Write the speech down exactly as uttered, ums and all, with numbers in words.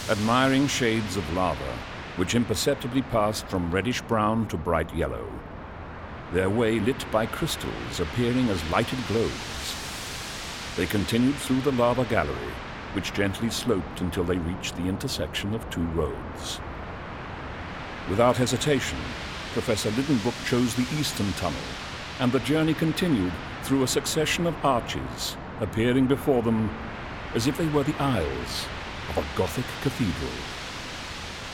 admiring shades of lava, which imperceptibly passed from reddish-brown to bright yellow, their way lit by crystals appearing as lighted globes. They continued through the lava gallery, which gently sloped until they reached the intersection of two roads. Without hesitation, Professor Lidenbrook chose the eastern tunnel, and the journey continued through a succession of arches, appearing before them as if they were the aisles of a Gothic cathedral.